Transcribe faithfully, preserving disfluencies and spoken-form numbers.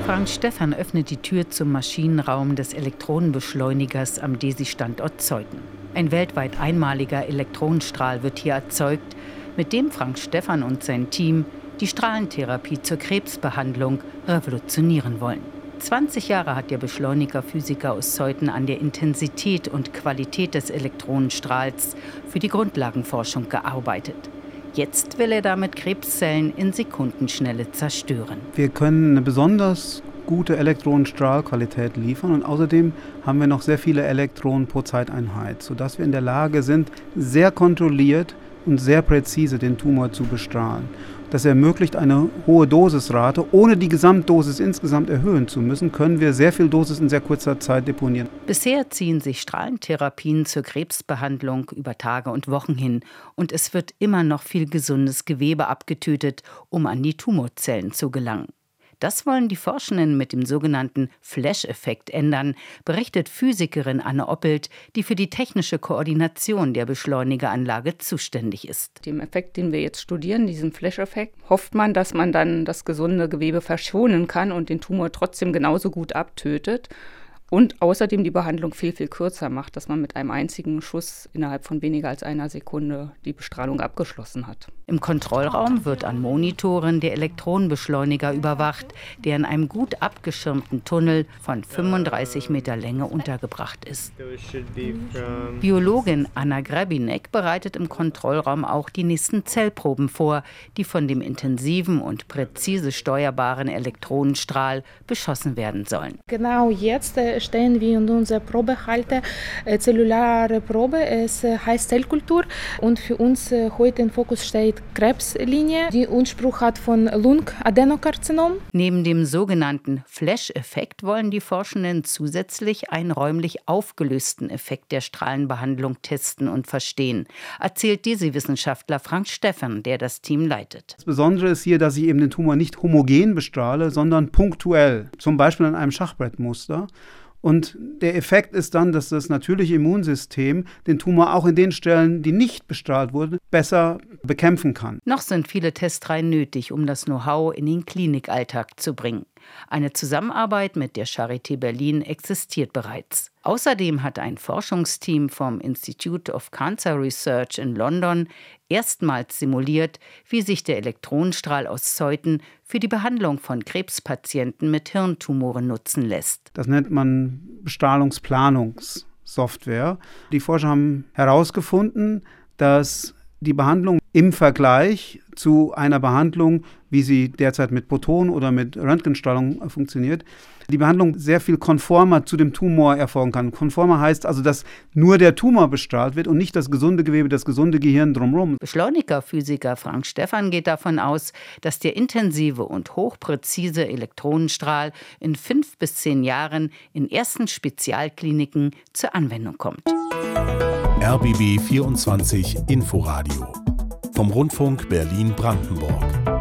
Frank Stephan öffnet die Tür zum Maschinenraum des Elektronenbeschleunigers am D E S I-Standort Zeuthen. Ein weltweit einmaliger Elektronenstrahl wird hier erzeugt, mit dem Frank Stephan und sein Team die Strahlentherapie zur Krebsbehandlung revolutionieren wollen. zwanzig Jahre hat der Beschleunigerphysiker aus Zeuthen an der Intensität und Qualität des Elektronenstrahls für die Grundlagenforschung gearbeitet. Jetzt will er damit Krebszellen in Sekundenschnelle zerstören. Wir können eine besonders gute Elektronenstrahlqualität liefern und außerdem haben wir noch sehr viele Elektronen pro Zeiteinheit, sodass wir in der Lage sind, sehr kontrolliert und sehr präzise den Tumor zu bestrahlen. Das ermöglicht eine hohe Dosisrate. Ohne die Gesamtdosis insgesamt erhöhen zu müssen, können wir sehr viel Dosis in sehr kurzer Zeit deponieren. Bisher ziehen sich Strahlentherapien zur Krebsbehandlung über Tage und Wochen hin. Und es wird immer noch viel gesundes Gewebe abgetötet, um an die Tumorzellen zu gelangen. Das wollen die Forschenden mit dem sogenannten Flash-Effekt ändern, berichtet Physikerin Anne Oppelt, die für die technische Koordination der Beschleunigeranlage zuständig ist. Dem Effekt, den wir jetzt studieren, diesem Flash-Effekt, hofft man, dass man dann das gesunde Gewebe verschonen kann und den Tumor trotzdem genauso gut abtötet. Und außerdem die Behandlung viel, viel kürzer macht, dass man mit einem einzigen Schuss innerhalb von weniger als einer Sekunde die Bestrahlung abgeschlossen hat. Im Kontrollraum wird an Monitoren der Elektronenbeschleuniger überwacht, der in einem gut abgeschirmten Tunnel von fünfunddreißig Meter Länge untergebracht ist. Biologin Anna Grabinek bereitet im Kontrollraum auch die nächsten Zellproben vor, die von dem intensiven und präzise steuerbaren Elektronenstrahl beschossen werden sollen. Genau jetzt stehen wir in unserer Probehalter, äh, zellulare Probe, es äh, heißt Zellkultur und für uns äh, heute im Fokus steht Krebslinie, die Ursprung hat von Lungenadenokarzinom. Neben dem sogenannten Flash-Effekt wollen die Forschenden zusätzlich einen räumlich aufgelösten Effekt der Strahlenbehandlung testen und verstehen, erzählt D E S I-Wissenschaftler Frank Stephan, der das Team leitet. Das Besondere ist hier, dass ich eben den Tumor nicht homogen bestrahle, sondern punktuell, zum Beispiel an einem Schachbrettmuster. Und der Effekt ist dann, dass das natürliche Immunsystem den Tumor auch in den Stellen, die nicht bestrahlt wurden, besser bekämpfen kann. Noch sind viele Testreihen nötig, um das Know-how in den Klinikalltag zu bringen. Eine Zusammenarbeit mit der Charité Berlin existiert bereits. Außerdem hat ein Forschungsteam vom Institute of Cancer Research in London erstmals simuliert, wie sich der Elektronenstrahl aus Zeuthen für die Behandlung von Krebspatienten mit Hirntumoren nutzen lässt. Das nennt man Bestrahlungsplanungssoftware. Die Forscher haben herausgefunden, dass die Behandlung im Vergleich zu einer Behandlung, wie sie derzeit mit Protonen oder mit Röntgenstrahlung funktioniert, die Behandlung sehr viel konformer zu dem Tumor erfolgen kann. Konformer heißt also, dass nur der Tumor bestrahlt wird und nicht das gesunde Gewebe, das gesunde Gehirn drumherum. Beschleunigerphysiker Frank Stephan geht davon aus, dass der intensive und hochpräzise Elektronenstrahl in fünf bis zehn Jahren in ersten Spezialkliniken zur Anwendung kommt. R B B vierundzwanzig Inforadio vom Rundfunk Berlin-Brandenburg.